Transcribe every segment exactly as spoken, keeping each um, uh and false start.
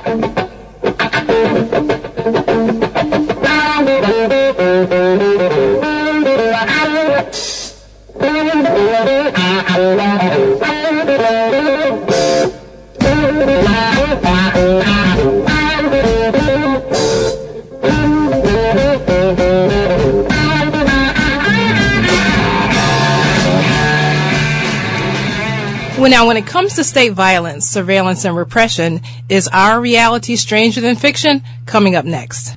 Well, now, when it comes to state violence, surveillance, and repression, is our reality stranger than fiction? Coming up next.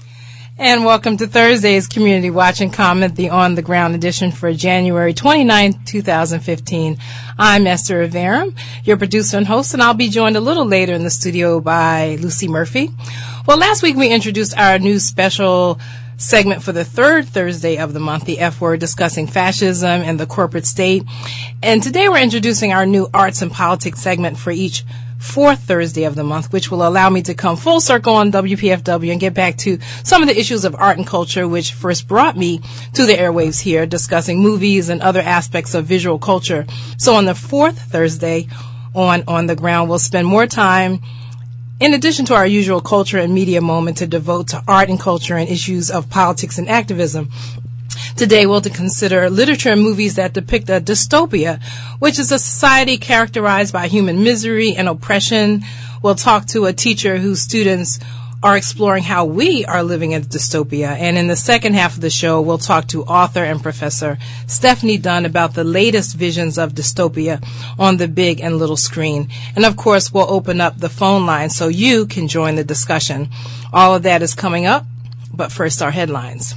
And welcome to Thursday's Community Watch and Comment, the on-the-ground edition for January twenty-ninth, twenty fifteen. I'm Esther Averum, your producer and host, and I'll be joined a little later in the studio by Lucy Murphy. Well, last week we introduced our new special segment for the third Thursday of the month, the F Word, discussing fascism and the corporate state. And today we're introducing our new arts and politics segment for each fourth Thursday of the month, which will allow me to come full circle on W P F W and get back to some of the issues of art and culture which first brought me to the airwaves here, discussing movies and other aspects of visual culture. So on the fourth Thursday on On the Ground, we'll spend more time, in addition to our usual culture and media moment, to devote to art and culture and issues of politics and activism. Today we'll to consider literature and movies that depict a dystopia, which is a society characterized by human misery and oppression. We'll talk to a teacher whose students are exploring how we are living in dystopia. And in the second half of the show, we'll talk to author and professor Stephanie Dunn about the latest visions of dystopia on the big and little screen. And of course, we'll open up the phone line so you can join the discussion. All of that is coming up, but first our headlines.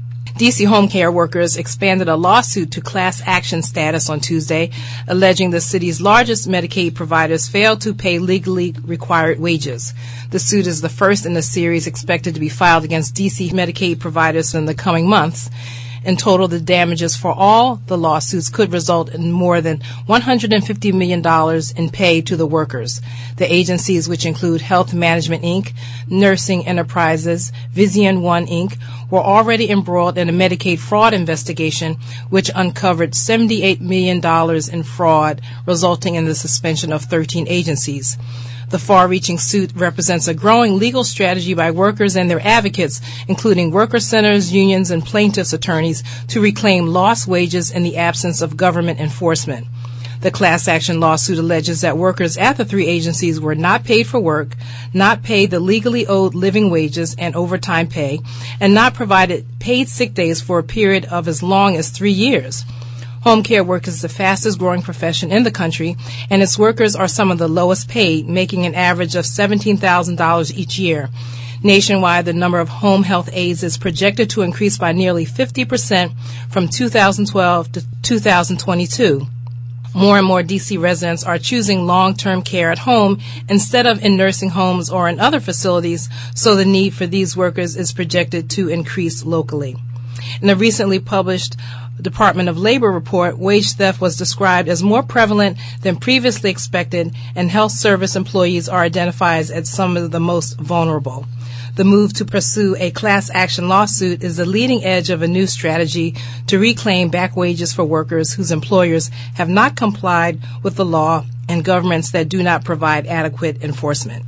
D C home care workers expanded a lawsuit to class action status on Tuesday, alleging the city's largest Medicaid providers failed to pay legally required wages. The suit is the first in the series expected to be filed against D C Medicaid providers in the coming months. In total, the damages for all the lawsuits could result in more than one hundred fifty million dollars in pay to the workers. The agencies, which include Health Management, Incorporated, Nursing Enterprises, Vision One, Incorporated, were already embroiled in a Medicaid fraud investigation, which uncovered seventy-eight million dollars in fraud, resulting in the suspension of thirteen agencies. The far-reaching suit represents a growing legal strategy by workers and their advocates, including worker centers, unions, and plaintiffs' attorneys, to reclaim lost wages in the absence of government enforcement. The class action lawsuit alleges that workers at the three agencies were not paid for work, not paid the legally owed living wages and overtime pay, and not provided paid sick days for a period of as long as three years. Home care work is the fastest growing profession in the country, and its workers are some of the lowest paid, making an average of seventeen thousand dollars each year. Nationwide, the number of home health aides is projected to increase by nearly fifty percent from two thousand twelve to two thousand twenty-two. More and more D C residents are choosing long-term care at home instead of in nursing homes or in other facilities, so the need for these workers is projected to increase locally. In a recently published Department of Labor report, wage theft was described as more prevalent than previously expected, and health service employees are identified as some of the most vulnerable. The move to pursue a class action lawsuit is the leading edge of a new strategy to reclaim back wages for workers whose employers have not complied with the law and governments that do not provide adequate enforcement.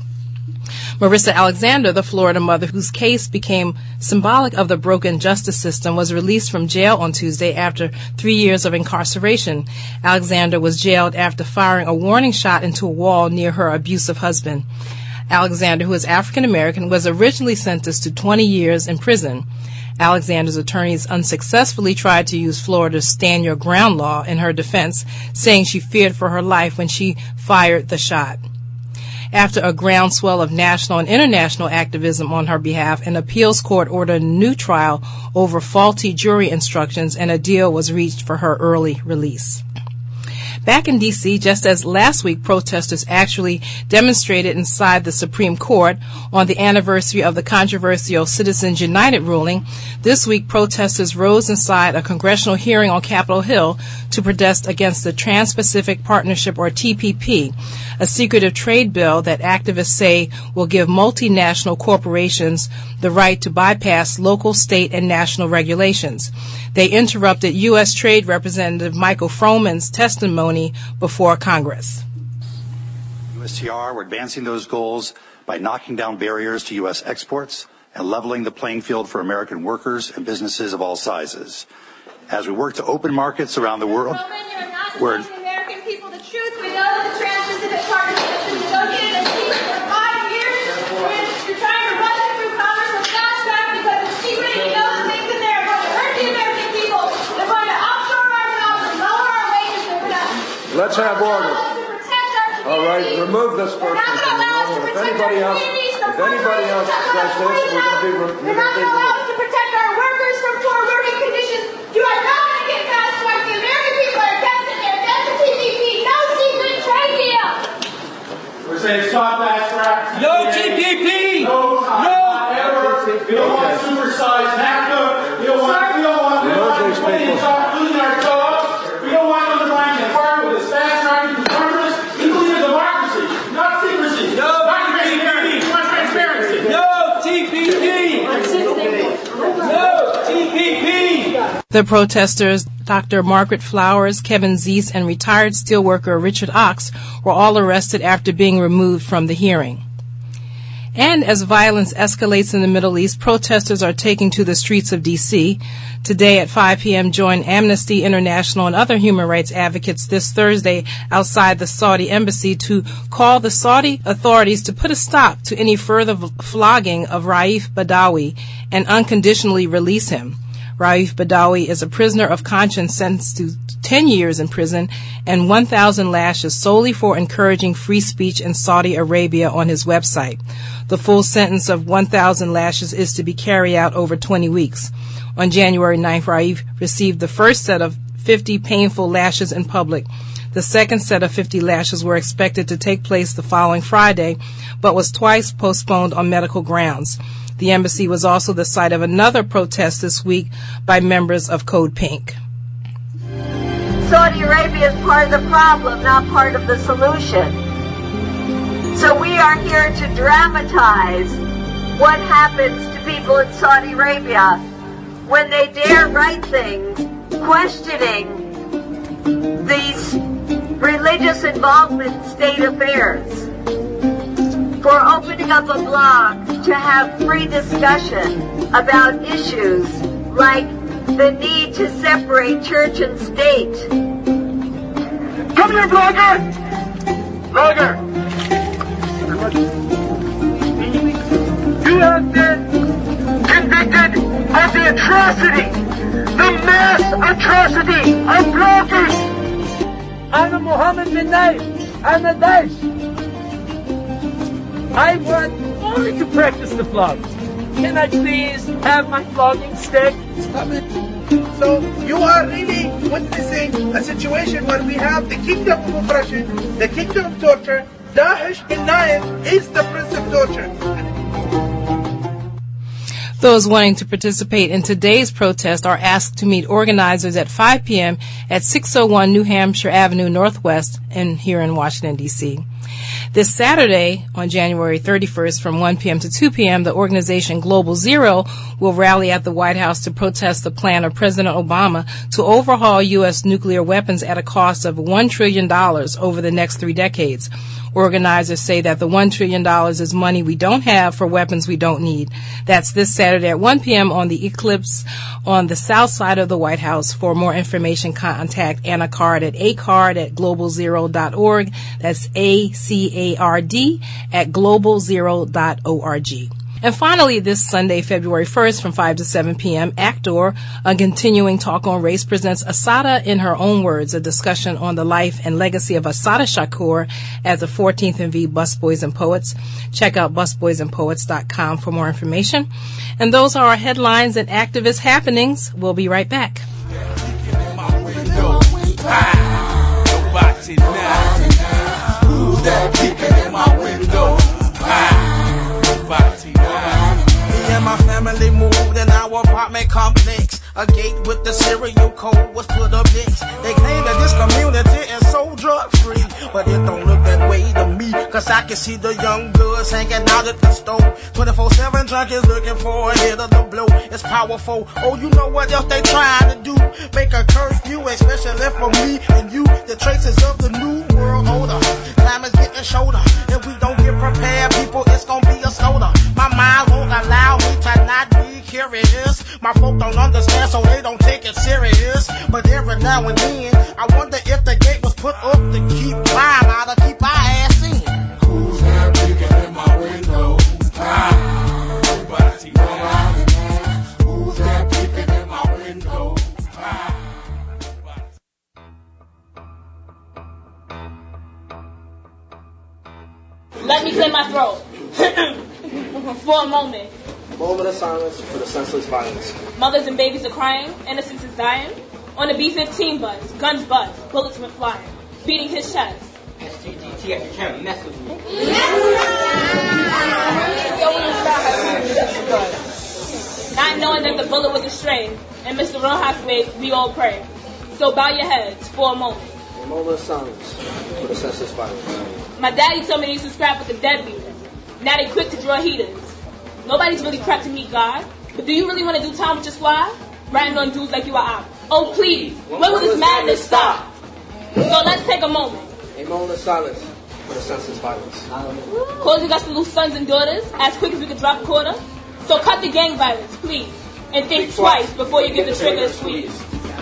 Marissa Alexander, the Florida mother whose case became symbolic of the broken justice system, was released from jail on Tuesday after three years of incarceration. Alexander was jailed after firing a warning shot into a wall near her abusive husband. Alexander, who is African American, was originally sentenced to twenty years in prison. Alexander's attorneys unsuccessfully tried to use Florida's Stand Your Ground law in her defense, saying she feared for her life when she fired the shot. After a groundswell of national and international activism on her behalf, an appeals court ordered a new trial over faulty jury instructions, and a deal was reached for her early release. Back in D C, just as last week protesters actually demonstrated inside the Supreme Court on the anniversary of the controversial Citizens United ruling, this week protesters rose inside a congressional hearing on Capitol Hill to protest against the Trans-Pacific Partnership, or T P P, a secretive trade bill that activists say will give multinational corporations the right to bypass local, state, and national regulations. They interrupted U S Trade Representative Michael Froman's testimony before Congress. U S S T R, we're advancing those goals by knocking down barriers to U S exports and leveling the playing field for American workers and businesses of all sizes. As we work to open markets around the world, we're the American people the truth. We know that the Trans-Pacific Partnership has been negotiated and secret for five years. You're trying to run it through Congress with fast track because it's secret. You know the things in there are going to hurt the American people. They're going to offshore our jobs and lower our wages. They're going to Let's have order. All right, remove this person from the room. If anybody else, if anybody else does this, we're going to be removed. You're not going to allow us to protect our workers from poor working conditions. You are not going to get fast track. The American people are against it. They're against the T P P. No secret trade deal. We're saying stop fast track. No T P P. No. No. Ever. We don't want supersized NAFTA. We don't want. We don't want. We don't want companies losing our jobs. We don't want undermining the party with this fast track to Congress. We believe in democracy, not secrecy. No not transparency. Not transparency. No T P P. No T P P. The protesters, Doctor Margaret Flowers, Kevin Zeese, and retired steelworker Richard Ox were all arrested after being removed from the hearing. And as violence escalates in the Middle East, protesters are taking to the streets of D C Today at five p.m., join Amnesty International and other human rights advocates this Thursday outside the Saudi embassy to call the Saudi authorities to put a stop to any further flogging of Raif Badawi and unconditionally release him. Raif Badawi is a prisoner of conscience sentenced to ten years in prison and one thousand lashes solely for encouraging free speech in Saudi Arabia on his website. The full sentence of one thousand lashes is to be carried out over twenty weeks. On January ninth, Raif received the first set of fifty painful lashes in public. The second set of fifty lashes were expected to take place the following Friday, but was twice postponed on medical grounds. The embassy was also the site of another protest this week by members of Code Pink. Saudi Arabia is part of the problem, not part of the solution. So we are here to dramatize what happens to people in Saudi Arabia when they dare write things questioning these religious involvement in state affairs, for opening up a blog to have free discussion about issues like the need to separate church and state. Come here, blogger! Blogger! You have been convicted of the atrocity, the mass atrocity of bloggers! I'm a Mohammed bin Naif. I'm a Daesh. I want only to practice the flog. Can I please have my flogging stick? So you are really witnessing a situation where we have the kingdom of oppression, the kingdom of torture. Daesh bin Naif is the prince of torture. Those wanting to participate in today's protest are asked to meet organizers at five p.m. at six oh one New Hampshire Avenue Northwest and here in Washington, D C This Saturday, on January thirty-first, from one p.m. to two p.m., the organization Global Zero will rally at the White House to protest the plan of President Obama to overhaul U S nuclear weapons at a cost of one trillion dollars over the next three decades. Organizers say that the one trillion dollars is money we don't have for weapons we don't need. That's this Saturday at one p.m. on the Eclipse on the south side of the White House. For more information, contact Anna Card at acard at global zero dot org. That's A C A R D at global zero dot org. And finally, this Sunday, February first, from five to seven p.m., Actor, a continuing talk on race, presents Assata in Her Own Words, a discussion on the life and legacy of Assata Shakur at the fourteenth and V Busboys and Poets. Check out busboys and poets dot com for more information. And those are our headlines and activist happenings. We'll be right back. Me and my family moved in our apartment complex. A gate with the serial code was put up next. They claim that this community is so drug free, but it don't look that way to me, cause I can see the young goods hanging out at the store. twenty-four seven junkies looking for a hit of the blow. It's powerful. Oh, you know what else they trying to do? Make a curfew, especially for me and you. The traces of the new world order. Time is getting shorter. If we don't get prepared, people, it's gonna be a slaughter. My mind won't allow me to not be curious. My folk don't understand, so they don't take it serious. But every now and then, I wonder if the gate was put up to keep crime out or keep our ass in. Who's that peeking in my window? Ah, nobody, nobody. Who's that peeking in my window? Ah. Let me clear my throat for a moment. Moment of silence for the senseless violence. Mothers and babies are crying. Innocence is dying. On the B fifteen bus, guns buzz, bullets went flying, beating his chest. S T G T F, you can't mess with me. Not knowing that the bullet was a stray, and Mister Rojas made we all pray. So bow your heads for a moment. A moment of silence for the senseless violence. My daddy told me they used to scrap with the deadbeaters. Now they quick to draw heaters. Nobody's really prepped to meet God, but do you really want to do time with your squad? Riding on dudes like you are out. Oh please, when will this madness stop? So let's take a moment. A moment of silence for the senseless violence. Cause we got to lose sons and daughters as quick as we can drop a quarter. So cut the gang violence, please, and think, think twice, twice before you give the trigger a squeeze.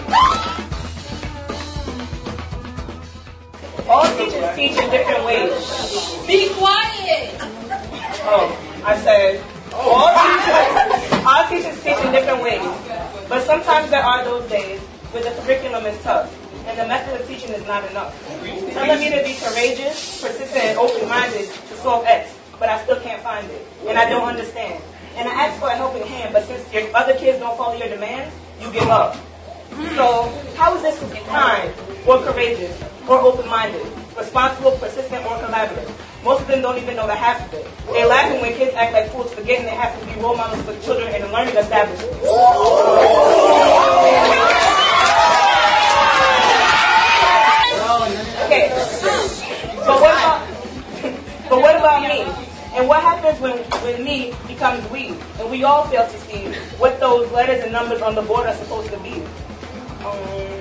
All teachers teach in different ways. Be quiet. Oh, I said all teachers. All teachers teach in different ways, but sometimes there are those days where the curriculum is tough and the method of teaching is not enough. Telling me to be courageous, persistent, and open-minded to solve X, but I still can't find it, and I don't understand. And I ask for a helping hand, but since your other kids don't follow your demands, you give up. So how is this kind or courageous or open-minded, responsible, persistent, or collaborative? Most of them don't even know the half of it. They're laughing when kids act like fools, forgetting they have to be role models for children in a learning establishment. Okay, but what about, but what about me? And what happens when, when me becomes we, and we all fail to see what those letters and numbers on the board are supposed to be? Um,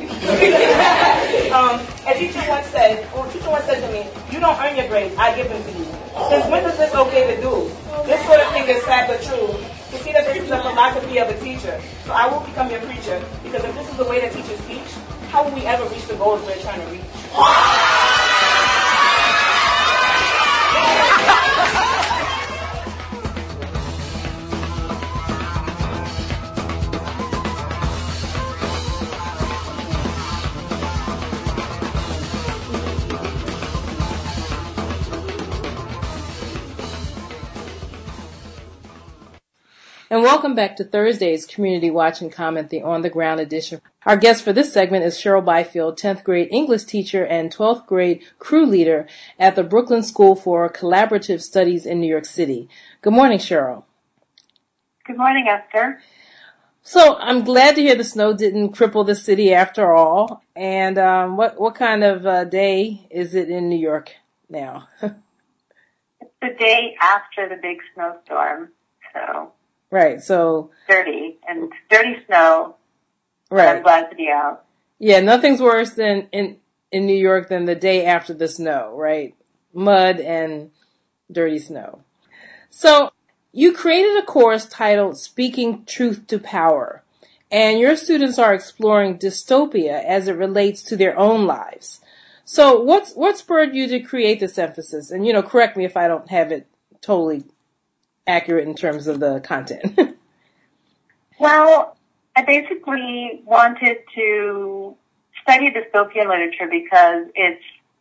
um, a teacher once said, or a teacher once said to me, "You don't earn your grades, I give them to you." Since when is this okay to do? This sort of thing is sad but true. To see that this is a philosophy of a teacher. So I will become your preacher, because if this is the way that teachers teach, how will we ever reach the goals we're trying to reach? And welcome back to Thursday's Community Watch and Comment, the On the Ground edition. Our guest for this segment is Cheryl Byfield, tenth grade English teacher and twelfth grade crew leader at the Brooklyn School for Collaborative Studies in New York City. Good morning, Cheryl. Good morning, Esther. So I'm glad to hear the snow didn't cripple the city after all. And um, what what kind of uh, day is it in New York now? It's the day after the big snowstorm, so... Right, so... Dirty, and dirty snow. Right. I'm glad to be out. Yeah, nothing's worse than in, in New York than the day after the snow, right? Mud and dirty snow. So, you created a course titled Speaking Truth to Power, and your students are exploring dystopia as it relates to their own lives. So, what's, what spurred you to create this emphasis? And, you know, correct me if I don't have it totally accurate in terms of the content. Well, I basically wanted to study dystopian literature because it's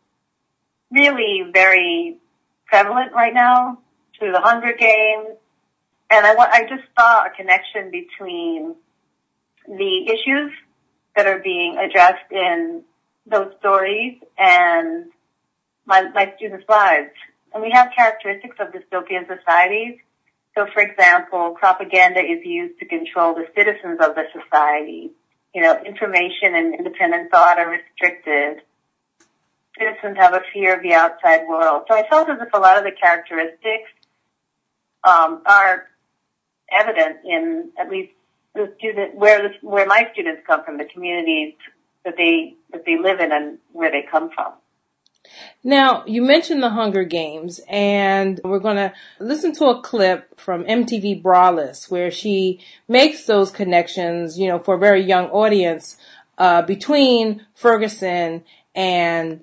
really very prevalent right now through the Hunger Games. And I, I just saw a connection between the issues that are being addressed in those stories and my, my students' lives. And we have characteristics of dystopian societies. So, for example, propaganda is used to control the citizens of the society. You know, information and independent thought are restricted. citizens have a fear of the outside world. So I felt as if a lot of the characteristics um, are evident in at least the student where the, where my students come from, the communities that they that they live in and where they come from. Now, you mentioned the Hunger Games, and we're going to listen to a clip from M T V Braless where she makes those connections, you know, for a very young audience, uh, between Ferguson and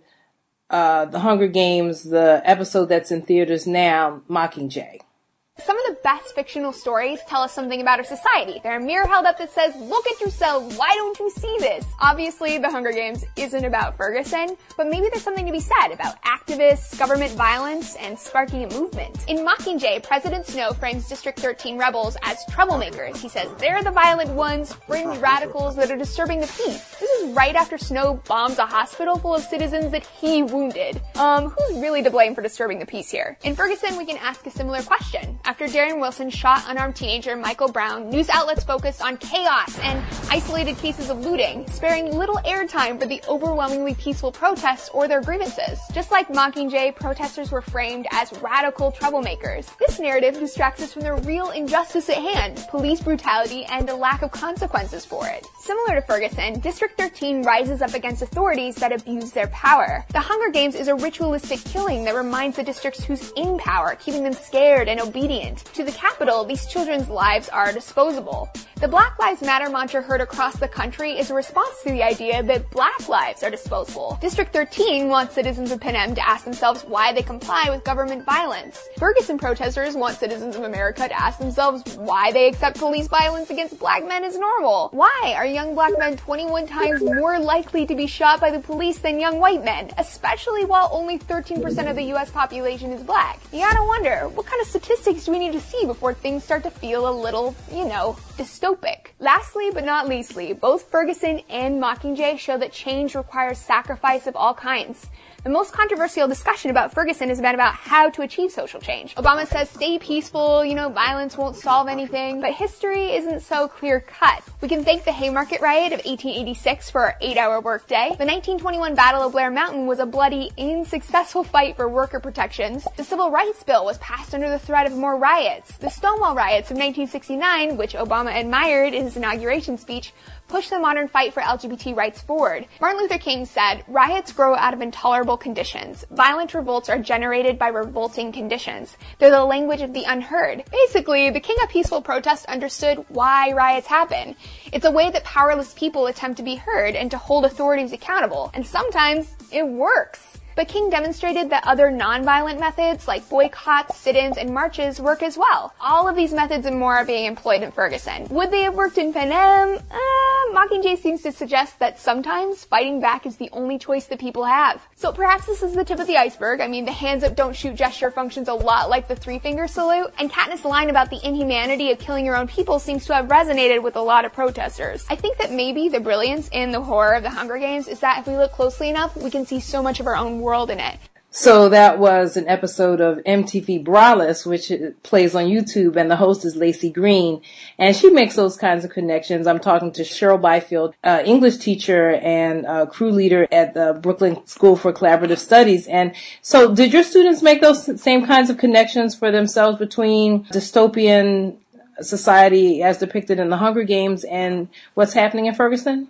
uh, the Hunger Games, the episode that's in theaters now, Mockingjay. Some of the best fictional stories tell us something about our society. They're a mirror held up that says, look at yourself, why don't you see this? Obviously, The Hunger Games isn't about Ferguson, but maybe there's something to be said about activists, government violence, and sparking a movement. In Mockingjay, President Snow frames District thirteen rebels as troublemakers. He says they're the violent ones, fringe radicals that are disturbing the peace. This is right after Snow bombs a hospital full of citizens that he wounded. Um, who's really to blame for disturbing the peace here? In Ferguson, we can ask a similar question. After Darren Wilson shot unarmed teenager Michael Brown, news outlets focused on chaos and isolated cases of looting, sparing little airtime for the overwhelmingly peaceful protests or their grievances. Just like Mockingjay, protesters were framed as radical troublemakers. This narrative distracts us from the real injustice at hand, police brutality and a lack of consequences for it. Similar to Ferguson, District thirteen rises up against authorities that abuse their power. The Hunger Games is a ritualistic killing that reminds the districts who's in power, keeping them scared and obedient. To the Capitol, these children's lives are disposable. The Black Lives Matter mantra heard across the country is a response to the idea that black lives are disposable. District thirteen wants citizens of Panem to ask themselves why they comply with government violence. Ferguson protesters want citizens of America to ask themselves why they accept police violence against black men as normal. Why are young black men twenty-one times more likely to be shot by the police than young white men, especially while only thirteen percent of the U S population is black? You gotta wonder, what kind of statistics do we need to see before things start to feel a little, you know, dystopic? Lastly but not leastly, both Ferguson and Mockingjay show that change requires sacrifice of all kinds. The most controversial discussion about Ferguson has been about how to achieve social change. Obama says stay peaceful, you know, violence won't solve anything, but history isn't so clear-cut. We can thank the Haymarket Riot of eighteen eighty-six for our eight-hour workday. The nineteen twenty-one Battle of Blair Mountain was a bloody, unsuccessful fight for worker protections. The Civil Rights Bill was passed under the threat of more riots. The Stonewall Riots of nineteen sixty-nine, which Obama admired in his inauguration speech, pushed the modern fight for L G B T rights forward. Martin Luther King said, riots grow out of intolerable conditions. Violent revolts are generated by revolting conditions. They're the language of the unheard. Basically, the king of peaceful protest understood why riots happen. It's a way that powerless people attempt to be heard and to hold authorities accountable. And sometimes it works. But King demonstrated that other non-violent methods like boycotts, sit-ins, and marches work as well. All of these methods and more are being employed in Ferguson. Would they have worked in Panem? Uh, Mockingjay seems to suggest that sometimes fighting back is the only choice that people have. So perhaps this is the tip of the iceberg. I mean, the hands up don't shoot gesture functions a lot like the three-finger salute, and Katniss' line about the inhumanity of killing your own people seems to have resonated with a lot of protesters. I think that maybe the brilliance in the horror of the Hunger Games is that if we look closely enough, we can see so much of our own world in it. So that was an episode of M T V Braless, which plays on YouTube, and the host is Lacey Green, and she makes those kinds of connections. I'm talking to Cheryl Byfield, uh, English teacher and uh, crew leader at the Brooklyn School for Collaborative Studies. And so did your students make those same kinds of connections for themselves between dystopian society as depicted in the Hunger Games and what's happening in Ferguson?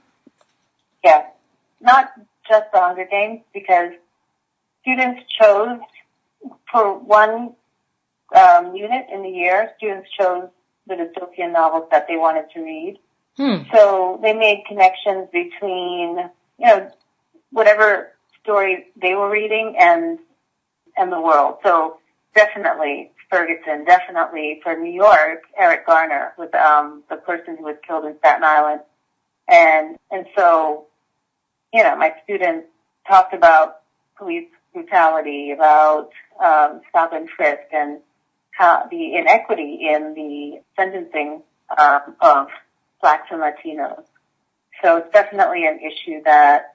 Yes. Not just the Hunger Games, because students chose, for one um, unit in the year, students chose the dystopian novels that they wanted to read. Hmm. So they made connections between, you know, whatever story they were reading and and the world. So definitely Ferguson, definitely for New York, Eric Garner was um, the person who was killed in Staten Island. And and so, you know, my students talked about police brutality, about um, stop and frisk, and how the inequity in the sentencing um, of Blacks and Latinos. So it's definitely an issue that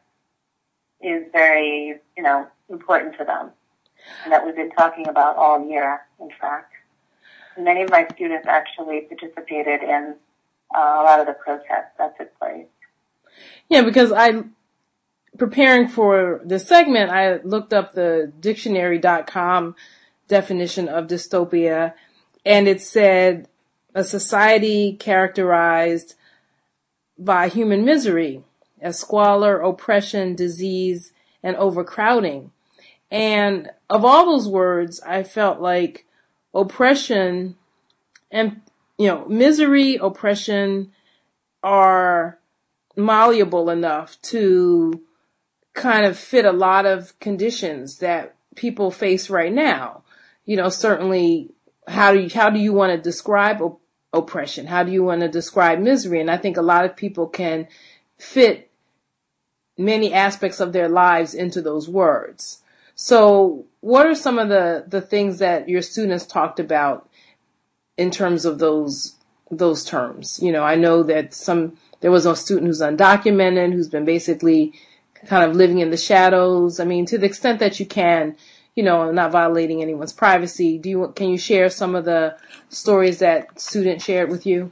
is very, you know, important to them, and that we've been talking about all year, in fact. Many of my students actually participated in uh, a lot of the protests that took place. Yeah, because I preparing for this segment, I looked up the dictionary dot com definition of dystopia, and it said a society characterized by human misery, as squalor, oppression, disease, and overcrowding. And of all those words, I felt like oppression and, you know, misery, oppression are malleable enough to kind of fit a lot of conditions that people face right now. You know, certainly, how do you, how do you want to describe op- oppression? How do you want to describe misery? And I think a lot of people can fit many aspects of their lives into those words. So what are some of the, the things that your students talked about in terms of those, those terms? You know, I know that some, there was a student who's undocumented, who's been basically kind of living in the shadows. I mean, to the extent that you can, you know, not violating anyone's privacy. Do you, can you share some of the stories that students shared with you?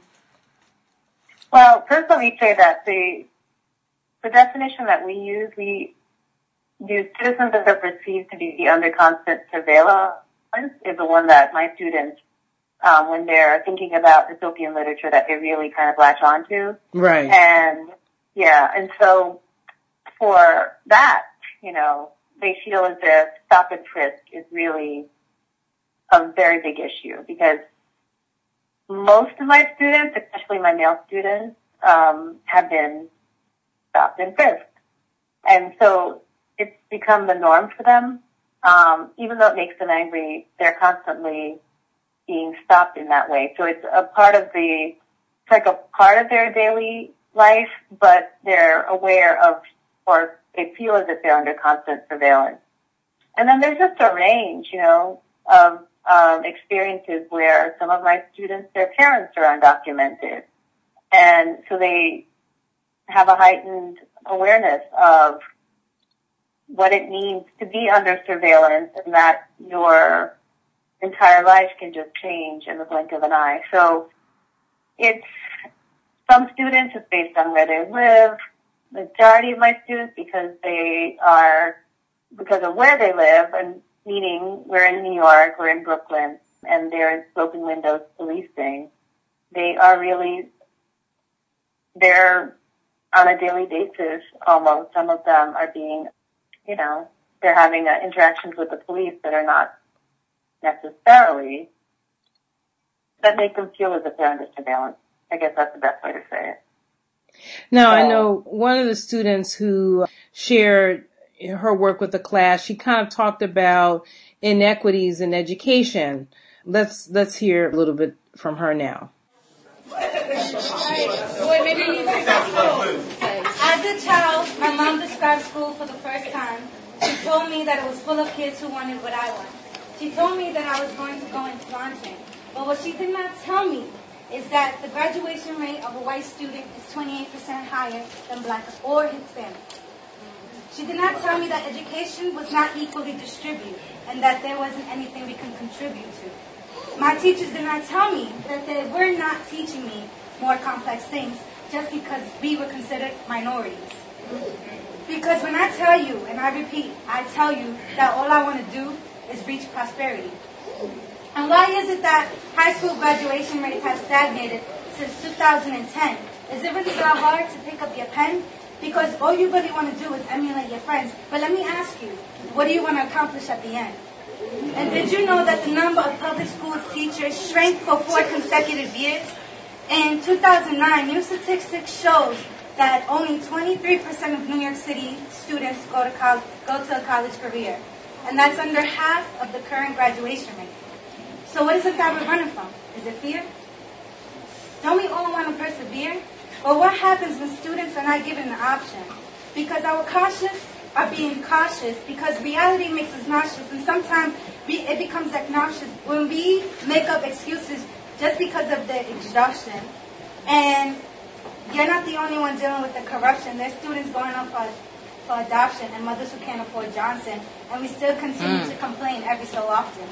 Well, first let me say that the, the definition that we use, we use citizens that are perceived to be under constant surveillance is the one that my students, um, when they're thinking about dystopian literature, that they really kind of latch onto. Right. And, yeah, and so for that, you know, they feel as if stop and frisk is really a very big issue because most of my students, especially my male students, um, have been stopped and frisked. And so it's become the norm for them. Um, even though it makes them angry, they're constantly being stopped in that way. So it's a part of the, it's like a part of their daily life, but they're aware of, or they feel as if they're under constant surveillance. And then there's just a range, you know, of um, experiences where some of my students, their parents are undocumented. And so they have a heightened awareness of what it means to be under surveillance and that your entire life can just change in the blink of an eye. So it's, some students, it's based on where they live. Majority of my students, because they are, because of where they live, and meaning we're in New York, we're in Brooklyn, and they're in broken windows policing, they are really, they're on a daily basis almost. Some of them are being, you know, they're having uh, interactions with the police that are not necessarily, that make them feel as if they're under surveillance. I guess that's the best way to say it. Now, I know one of the students who shared her work with the class, she kind of talked about inequities in education. Let's let's hear a little bit from her now. As a child, my mom described school for the first time. She told me that it was full of kids who wanted what I want. She told me that I was going to go into dancing. But what she did not tell me is that the graduation rate of a white student is twenty-eight percent higher than black or Hispanic. She did not tell me that education was not equally distributed and that there wasn't anything we can contribute to. My teachers did not tell me that they were not teaching me more complex things just because we were considered minorities. Because when I tell you, and I repeat, I tell you that all I want to do is reach prosperity. And why is it that high school graduation rates have stagnated since two thousand ten? Is it really that hard to pick up your pen? Because all you really want to do is emulate your friends. But let me ask you, what do you want to accomplish at the end? And did you know that the number of public school teachers shrank for four consecutive years? In two thousand nine, new statistics shows that only twenty-three percent of New York City students go to college, go to a college career. And that's under half of the current graduation rate. So what is it that we're running from? Is it fear? Don't we all want to persevere? Or what happens when students are not given an option? Because our cautious are being cautious because reality makes us nauseous, and sometimes we, it becomes obnoxious when we make up excuses just because of the exhaustion. And you're not the only one dealing with the corruption. There's students going up for, for adoption and mothers who can't afford Johnson, and we still continue mm. to complain every so often.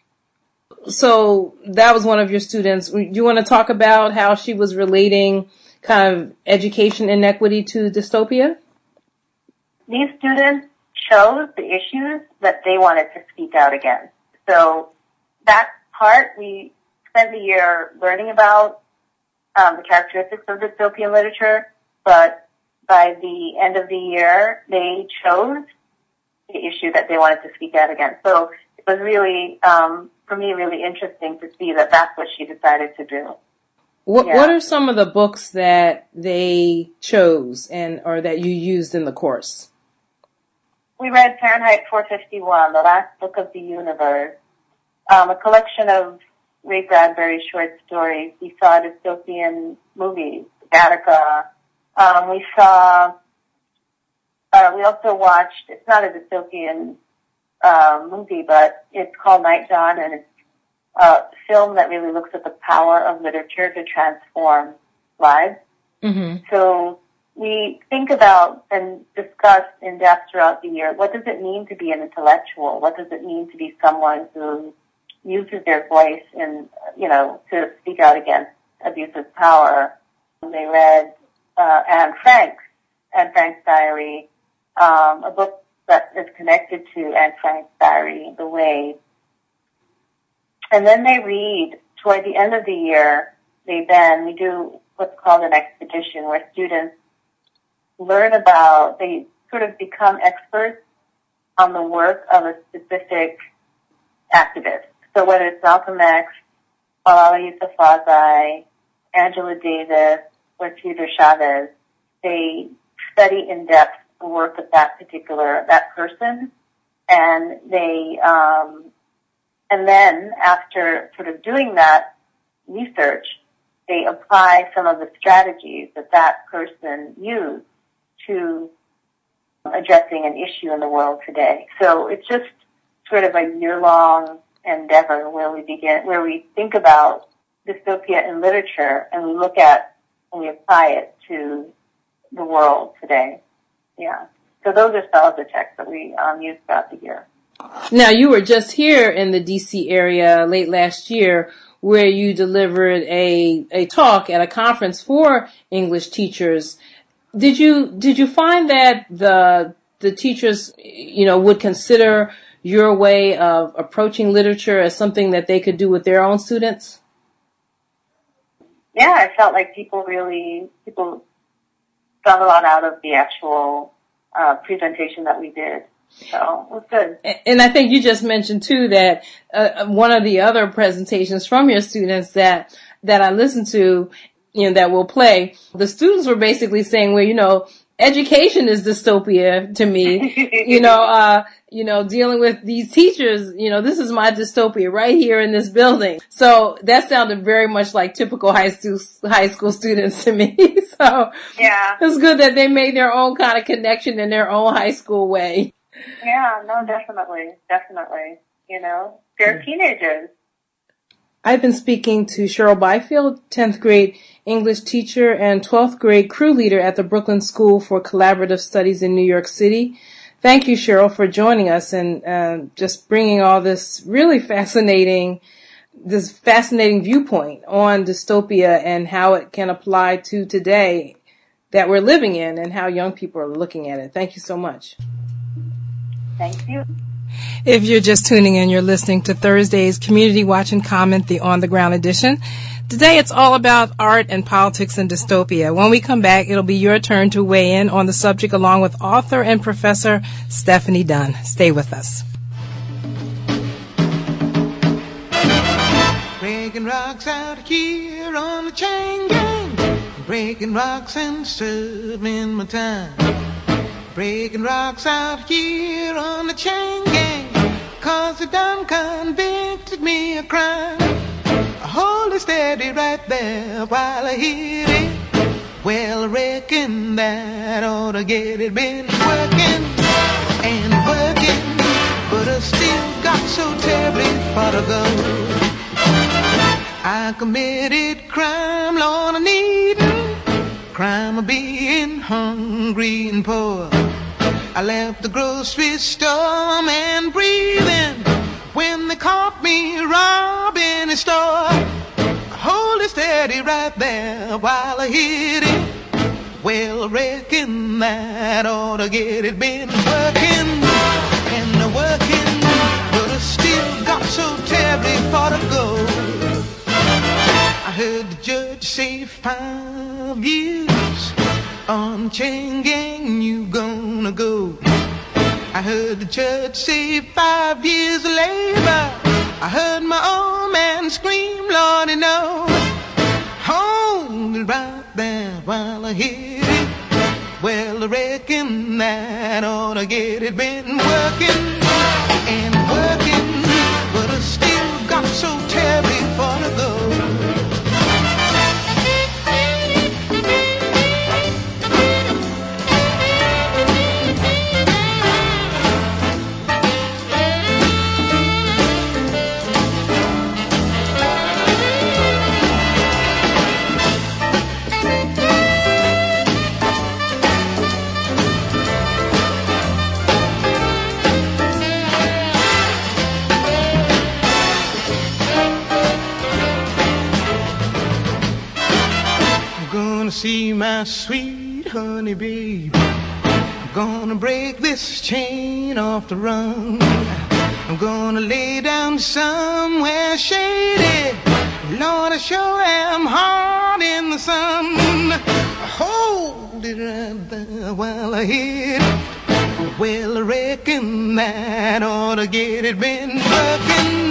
So that was one of your students. Do you want to talk about how she was relating kind of education inequity to dystopia? These students chose the issues that they wanted to speak out against. So that part, we spent the year learning about um, the characteristics of dystopian literature, but by the end of the year, they chose the issue that they wanted to speak out against. So it was really, um, for me, really interesting to see that that's what she decided to do. What Yeah. What are some of the books that they chose and or that you used in the course? We read Fahrenheit four fifty-one, The Last Book of the Universe, um, a collection of Ray Bradbury short stories. We saw dystopian movies, Gattaca. Um, we saw, uh, we also watched, it's not a dystopian uh, movie, but it's called Night Dawn, and it's a film that really looks at the power of literature to transform lives. Mm-hmm. So we think about and discuss in depth throughout the year, what does it mean to be an intellectual? What does it mean to be someone who uses their voice in, you know, to speak out against abuse of power? They read uh, Anne Frank's, Anne Frank's diary, um, a book that is connected to Anne Frank's diary, The Way. And then they read, toward the end of the year, they then, we do what's called an expedition, where students learn about, they sort of become experts on the work of a specific activist. So whether it's Malcolm X, Malala Yousafzai, Angela Davis, or Cesar Chavez, they study in depth the work of that particular, that person, and they, um, and then after sort of doing that research, they apply some of the strategies that that person used to addressing an issue in the world today. So it's just sort of a year-long endeavor where we begin, where we think about dystopia in literature and we look at and we apply it to the world today. Yeah. So those are some of the texts that we um, use throughout the year. Now, you were just here in the D C area late last year where you delivered a, a talk at a conference for English teachers. Did you, did you find that the, the teachers, you know, would consider your way of approaching literature as something that they could do with their own students? Yeah, I felt like people really, people got a lot out of the actual uh, presentation that we did. So it was good. And I think you just mentioned too that uh, one of the other presentations from your students that that I listened to, you know, that will play, the students were basically saying, well, you know, education is dystopia to me. you know, uh, you know, dealing with these teachers, you know, this is my dystopia right here in this building. So that sounded very much like typical high school high school students to me. So yeah, it's good that they made their own kind of connection in their own high school way. Yeah, no, definitely, definitely. You know, they're teenagers. I've been speaking to Cheryl Byfield, tenth grade English teacher and twelfth grade crew leader at the Brooklyn School for Collaborative Studies in New York City. Thank you, Cheryl, for joining us and uh, just bringing all this really fascinating, this fascinating viewpoint on dystopia and how it can apply to today that we're living in and how young people are looking at it. Thank you so much. Thank you. If you're just tuning in, you're listening to Thursday's Community Watch and Comment, the On the Ground edition. Today it's all about art and politics and dystopia. When we come back, it'll be your turn to weigh in on the subject along with author and professor Stephanie Dunn. Stay with us. Breaking rocks out here on the chain gang. Breaking rocks and serving my time. Breaking rocks out here on the chain gang, cause they done convicted me of crime. Hold it steady right there while I hit it. Well, I reckon that ought to get it. Been working and working, but I still got so terribly far to go. I committed crime, Lord, I need it. Crime of being hungry and poor. I left the grocery store and breathing when they caught me robbing a store. Hold it steady right there while I hit it. Well, I reckon that ought to get it. Been working and working, but I still got so terribly far to go. I heard the judge say five years on chain gang you gonna go. I heard the judge say five years of labor. I heard my old man scream, Lordy, no. Hold it right there while I hit it. Well, I reckon that ought to get it. Been working and working, but I still got so terribly far to go. See my sweet honey babe, I'm gonna break this chain off the run. I'm gonna lay down somewhere shady. Lord, I sure am hard in the sun. Hold it right there while I hit it. Well, I reckon that ought to get it. Been working